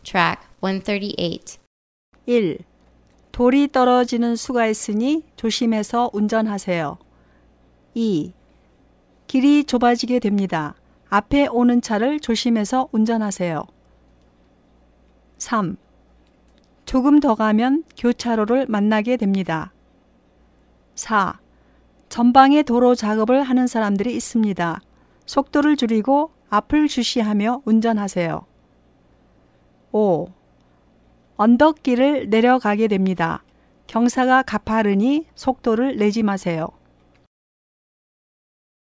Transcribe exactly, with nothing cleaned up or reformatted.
Track one thirty-eight. 일. 돌이 떨어지는 수가 있으니 조심해서 운전하세요. 이. 길이 좁아지게 됩니다. 앞에 오는 차를 조심해서 운전하세요. 삼. 조금 더 가면 교차로를 만나게 됩니다. 사. 전방에 도로 작업을 하는 사람들이 있습니다. 속도를 줄이고 앞을 주시하며 운전하세요. 오. 언덕길을 내려가게 됩니다. 경사가 가파르니 속도를 내지 마세요.